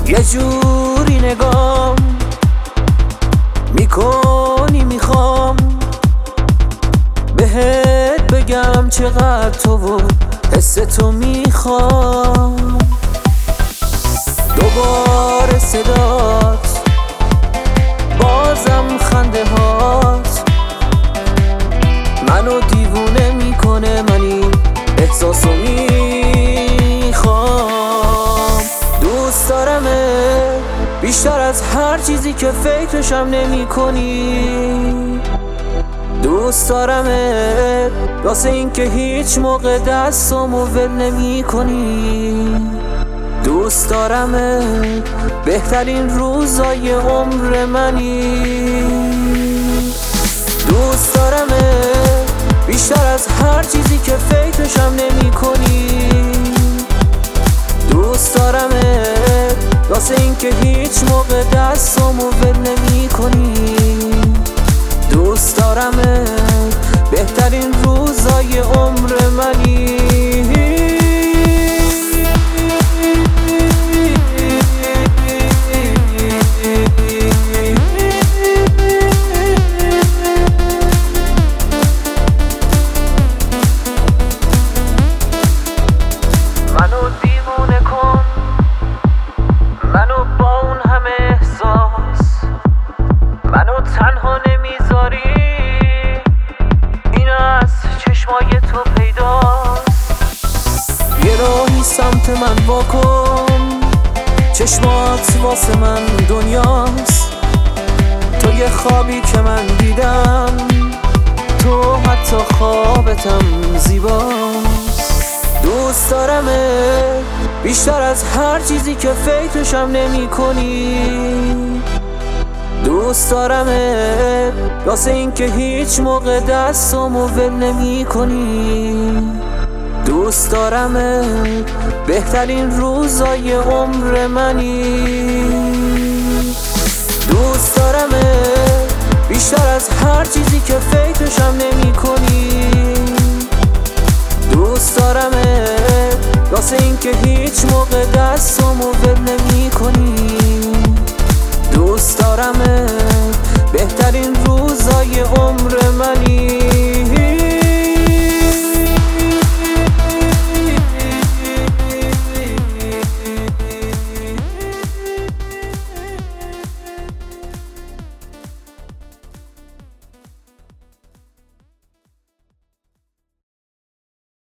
یه جوری نگام میکنی میخوام بهت بگم چقدر تو و حس تو میخوام. دوباره صدات بازم خنده هات منو دیوونه میکنه، من این احساسو میخوام. دوست دارمت بیشتر از هر چیزی که فکرشم نمی کنی. دوست دارمت واسه این که هیچ موقع دستمو ول نمی کنی. دوست دارمت بهترین روزای عمر منی. دوست دارمت بیشتر از هر چیزی که فکرشم نمی کنی. دوست دارمت واسه این که هیچ موقع دستمو ول نمی کنی. دوست دارمت بهترین روزای عمر منی. منو دیوونه کن، منو با اون همه احساس، منو تنها نمیذاری، این از چشمای تو پیداست. یه راهی سمت من واکن، چشمات واسه من دنیاست. تو یه خوابی که من دیدم، تو حتی خوابتم زیباست. دوست دارمت بیشتر از هر چیزی که فکرشم نمی کنی. دوست دارمت واسه این که هیچ موقع دستمو ول نمی کنی. دوست دارمت بهترین روزای عمر منی. دوست دارمت بیشتر از هر چیزی که فکرشم نمی کنی. دوست دارمت واسه این که هیچ موقع دستمو ول نمی کنی. دوست دارمت بهترین روزای عمر منی.